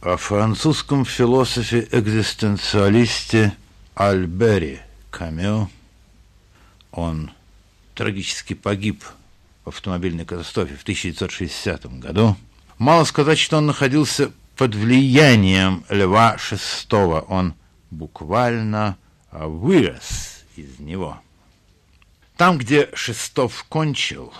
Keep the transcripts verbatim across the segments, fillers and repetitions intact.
О французском философе-экзистенциалисте Альбере Камю. Он трагически погиб в автомобильной катастрофе в тысяча девятьсот шестидесятом году. Мало сказать, что он находился под влиянием Льва шестого. Он буквально вырос из него. Там, где Шестов кончил,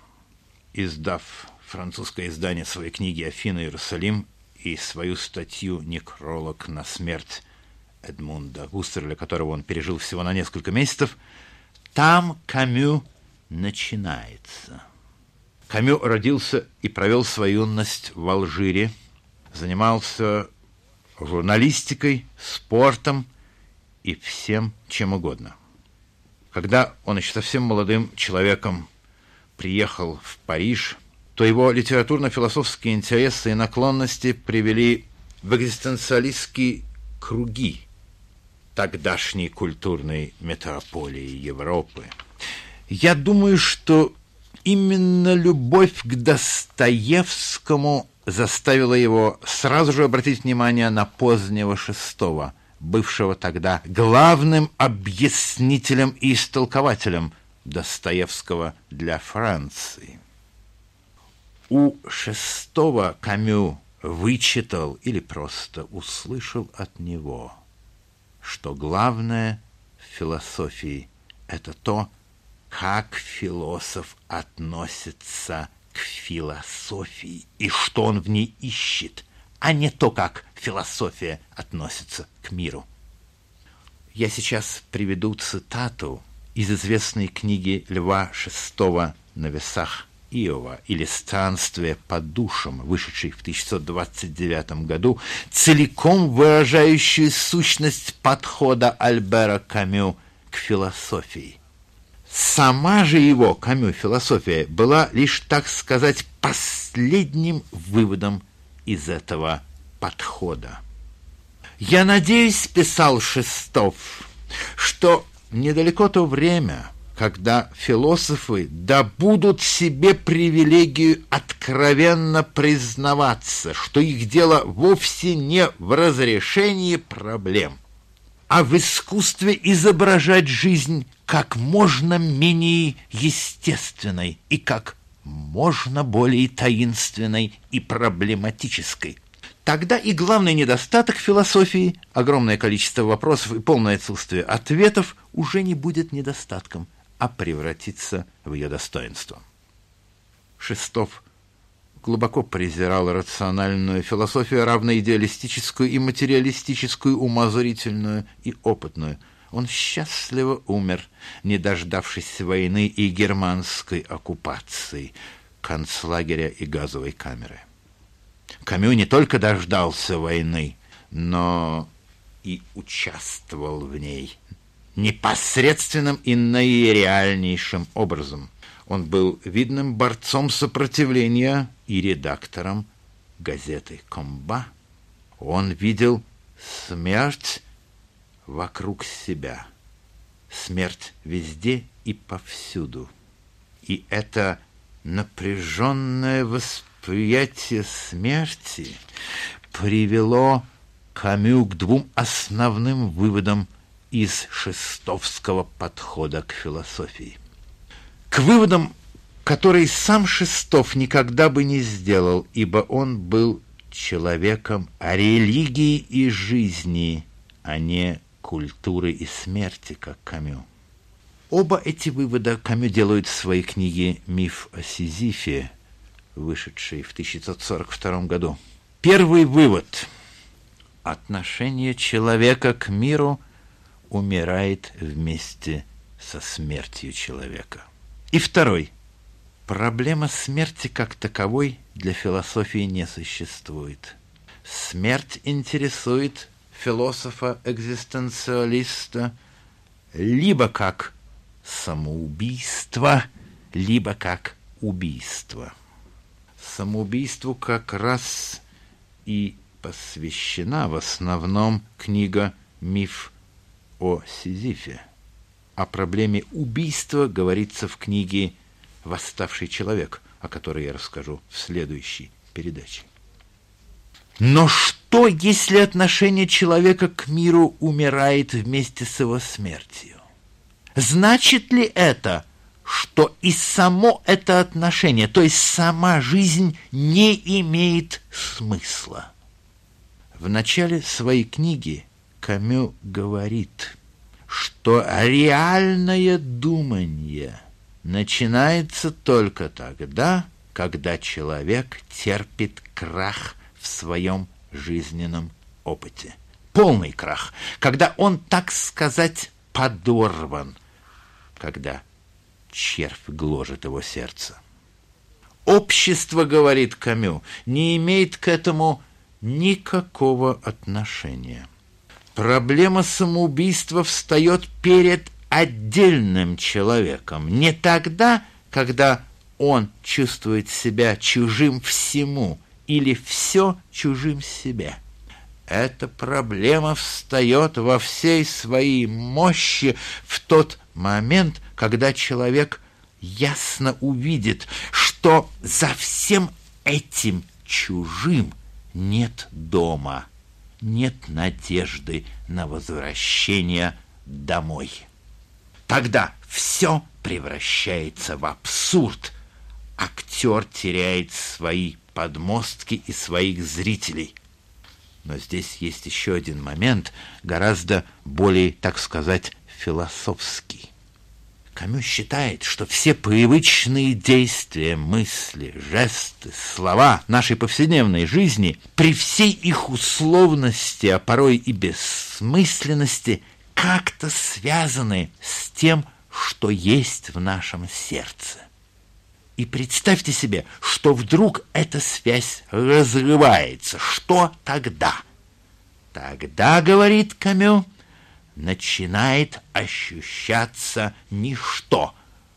издав французское издание своей книги «Афины, Иерусалим» и свою статью «Некролог на смерть Эдмунда Гуссерля», которого он пережил всего на несколько месяцев, там Камю начинается. Камю родился и провел свою юность в Алжире, занимался журналистикой, спортом и всем чем угодно. Когда он еще совсем молодым человеком приехал в Париж, то его литературно-философские интересы и наклонности привели в экзистенциалистские круги тогдашней культурной метрополии Европы. Я думаю, что именно любовь к Достоевскому заставила его сразу же обратить внимание на позднего Шестого, бывшего тогда главным объяснителем и истолкователем Достоевского для Франции. У Шестого Камю вычитал или просто услышал от него, что главное в философии – это то, как философ относится к философии и что он в ней ищет, а не то, как философия относится к миру. Я сейчас приведу цитату из известной книги Льва шестого «На весах Иова» или «Странствие по душам», вышедшей в тысяча девятьсот двадцать девятом году, целиком выражающую сущность подхода Альбера Камю к философии. Сама же его, Камю, философия была лишь, так сказать, последним выводом из этого подхода. «Я надеюсь, — писал Шестов, — что недалеко то время, когда философы добудут себе привилегию откровенно признаваться, что их дело вовсе не в разрешении проблем, а в искусстве изображать жизнь как можно менее естественной и как можно более таинственной и проблематической. Тогда и главный недостаток философии, огромное количество вопросов и полное отсутствие ответов, уже не будет недостатком, а превратится в ее достоинство». Шестов глубоко презирал рациональную философию, равно идеалистическую и материалистическую, умозрительную и опытную. Он счастливо умер, не дождавшись войны и германской оккупации, концлагеря и газовой камеры. Камю не только дождался войны, но и участвовал в ней непосредственным и наиреальнейшим образом. Он был видным борцом сопротивления и редактором газеты «Комба». Он видел смерть вокруг себя, смерть везде и повсюду. И это напряженное восприятие смерти привело Камю к двум основным выводам из шестовского подхода к философии. К выводам, которые сам Шестов никогда бы не сделал, ибо он был человеком религии и жизни, а не культуры и смерти, как Камю. Оба эти вывода Камю делают в своей книге «Миф о Сизифе», вышедшей в тысяча девятьсот сорок втором году. Первый вывод – отношение человека к миру умирает вместе со смертью человека. И второй – проблема смерти как таковой для философии не существует. Смерть интересует философа-экзистенциалиста либо как самоубийство, либо как убийство. Самоубийству как раз и посвящена в основном книга «Миф о Сизифе». О проблеме убийства говорится в книге «Восставший человек», о которой я расскажу в следующей передаче. Но что Что, если отношение человека к миру умирает вместе с его смертью? Значит ли это, что и само это отношение, то есть сама жизнь, не имеет смысла? В начале своей книги Камю говорит, что реальное думание начинается только тогда, когда человек терпит крах в своем жизненном опыте. Полный крах, когда он, так сказать, подорван, когда червь гложет его сердце. Общество, говорит Камю, не имеет к этому никакого отношения. Проблема самоубийства встает перед отдельным человеком, не тогда, когда он чувствует себя чужим всему или все чужим себе. Эта проблема встает во всей своей мощи в тот момент, когда человек ясно увидит, что за всем этим чужим нет дома, нет надежды на возвращение домой. Тогда все превращается в абсурд. Актер теряет свои подмостки и своих зрителей. Но здесь есть еще один момент, гораздо более, так сказать, философский. Камю считает, что все привычные действия, мысли, жесты, слова нашей повседневной жизни, при всей их условности, а порой и бессмысленности, как-то связаны с тем, что есть в нашем сердце. И представьте себе, что вдруг эта связь разрывается. Что тогда? Тогда, говорит Камю, начинает ощущаться ничто.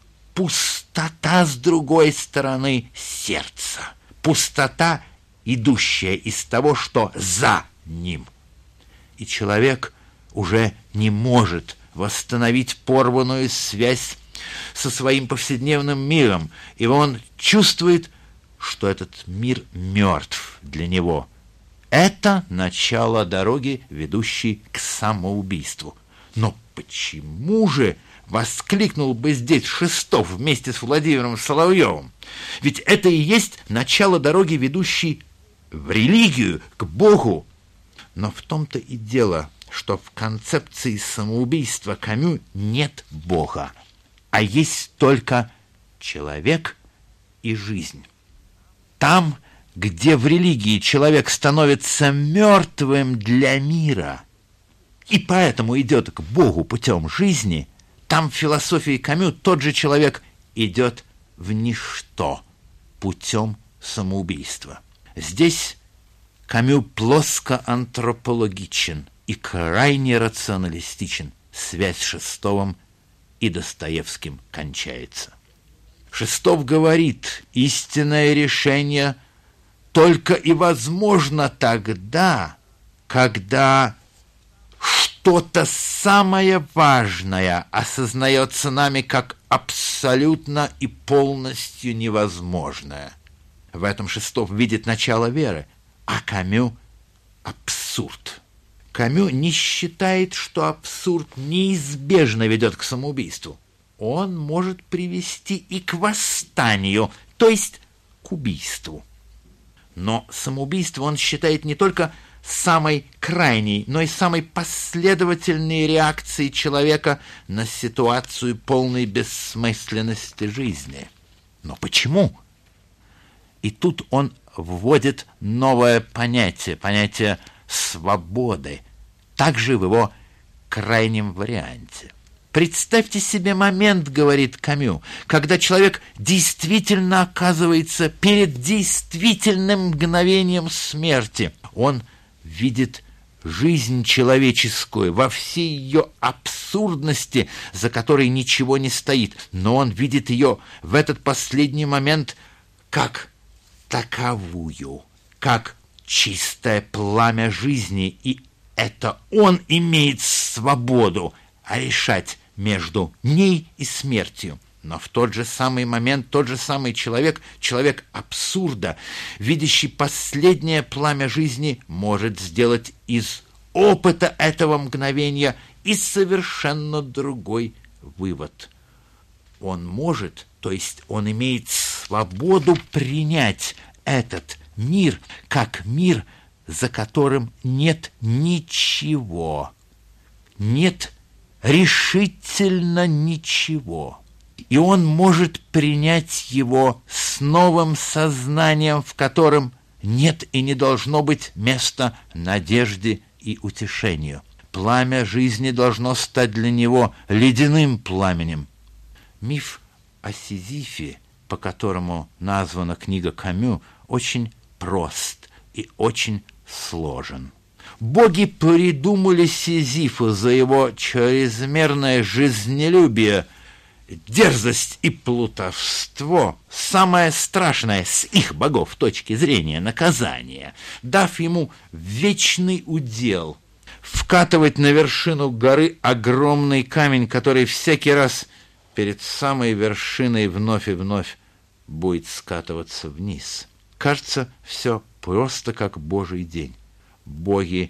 Пустота с другой стороны сердца. Пустота, идущая из того, что за ним. И человек уже не может восстановить порванную связь со своим повседневным миром, и он чувствует, что этот мир мертв для него. Это начало дороги, ведущей к самоубийству. Но почему же воскликнул бы здесь Шестов вместе с Владимиром Соловьевым? Ведь это и есть начало дороги, ведущей в религию, к Богу. Но в том-то и дело, что в концепции самоубийства Камю нет Бога, а есть только человек и жизнь. Там, где в религии человек становится мертвым для мира и поэтому идет к Богу путем жизни, там в философии Камю тот же человек идет в ничто путем самоубийства. Здесь Камю плоско антропологичен и крайне рационалистичен. Связь с Шестовым и Достоевским кончается. Шестов говорит, истинное решение только и возможно тогда, когда что-то самое важное осознается нами как абсолютно и полностью невозможное. В этом Шестов видит начало веры, а Камю — абсурд. Камю не считает, что абсурд неизбежно ведет к самоубийству. Он может привести и к восстанию, то есть к убийству. Но самоубийство он считает не только самой крайней, но и самой последовательной реакцией человека на ситуацию полной бессмысленности жизни. Но почему? И тут он вводит новое понятие, понятие свободы, также в его крайнем варианте. Представьте себе момент, говорит Камю, когда человек действительно оказывается перед действительным мгновением смерти. Он видит жизнь человеческую во всей ее абсурдности, за которой ничего не стоит, но он видит ее в этот последний момент как таковую, как чистое пламя жизни, и это он имеет свободу решать между ней и смертью. Но в тот же самый момент тот же самый человек, человек абсурда, видящий последнее пламя жизни, может сделать из опыта этого мгновения и совершенно другой вывод. Он может, то есть он имеет свободу принять этот мир как мир, за которым нет ничего, нет решительно ничего. И он может принять его с новым сознанием, в котором нет и не должно быть места надежде и утешению. Пламя жизни должно стать для него ледяным пламенем. Миф о Сизифе, по которому названа книга Камю, очень прост и очень сложен. Боги придумали Сизифа за его чрезмерное жизнелюбие, дерзость и плутовство, самое страшное с их богов точки зрения наказание, дав ему вечный удел вкатывать на вершину горы огромный камень, который всякий раз перед самой вершиной вновь и вновь будет скатываться вниз. Кажется, все просто как Божий день. Боги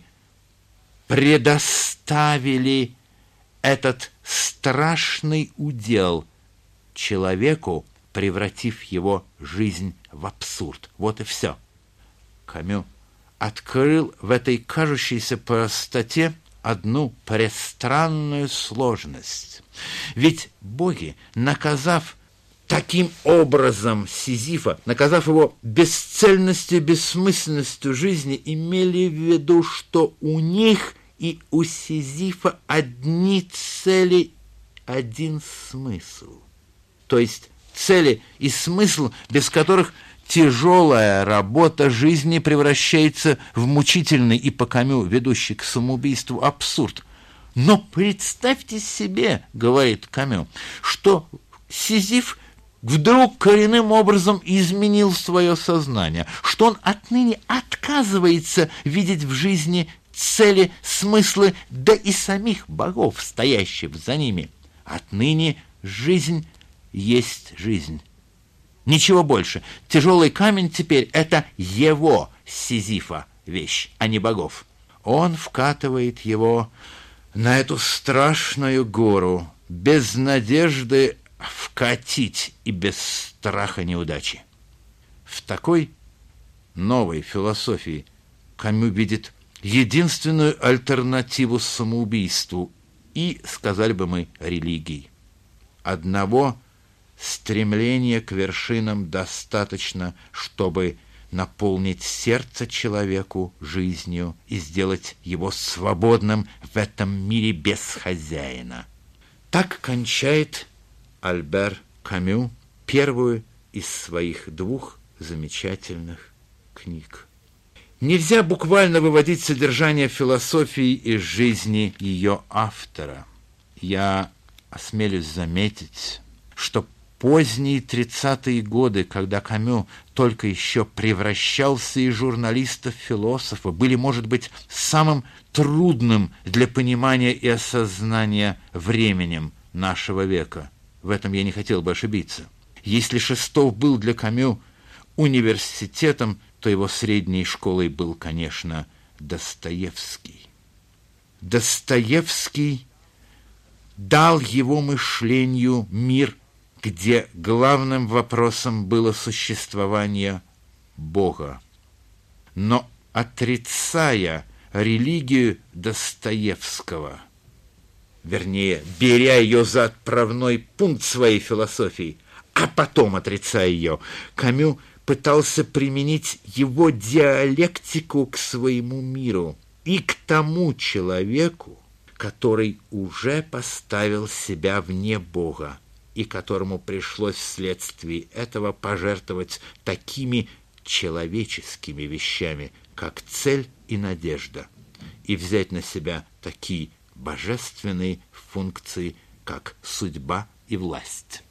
предоставили этот страшный удел человеку, превратив его жизнь в абсурд. Вот и все. Камю открыл в этой кажущейся простоте одну престранную сложность. Ведь боги, наказав таким образом Сизифа, наказав его бесцельностью, бессмысленностью жизни, имели в виду, что у них и у Сизифа одни цели, один смысл. То есть цели и смысл, без которых тяжелая работа жизни превращается в мучительный и по Камю ведущий к самоубийству абсурд. Но представьте себе, говорит Камю, что Сизиф вдруг коренным образом изменил свое сознание, что он отныне отказывается видеть в жизни цели, смыслы, да и самих богов, стоящих за ними. Отныне жизнь есть жизнь. Ничего больше. Тяжелый камень теперь — это его, Сизифа, вещь, а не богов. Он вкатывает его на эту страшную гору, без надежды вкатить и без страха неудачи. В такой новой философии Камю видит единственную альтернативу самоубийству и, сказали бы мы, религии. Одного стремления к вершинам достаточно, чтобы наполнить сердце человеку жизнью и сделать его свободным в этом мире без хозяина. Так кончает Альбер Камю первую из своих двух замечательных книг. Нельзя буквально выводить содержание философии из жизни ее автора. Я осмелюсь заметить, что поздние тридцатые годы, когда Камю только еще превращался из журналиста в философа, были, может быть, самым трудным для понимания и осознания временем нашего века. В этом я не хотел бы ошибиться. Если Шестов был для Камю университетом, то его средней школой был, конечно, Достоевский. Достоевский дал его мышлению мир, где главным вопросом было существование Бога. Но, отрицая религию Достоевского, вернее, беря ее за отправной пункт своей философии, а потом отрицая ее, Камю пытался применить его диалектику к своему миру и к тому человеку, который уже поставил себя вне Бога и которому пришлось вследствие этого пожертвовать такими человеческими вещами, как цель и надежда, и взять на себя такие божественные функции, как судьба и власть.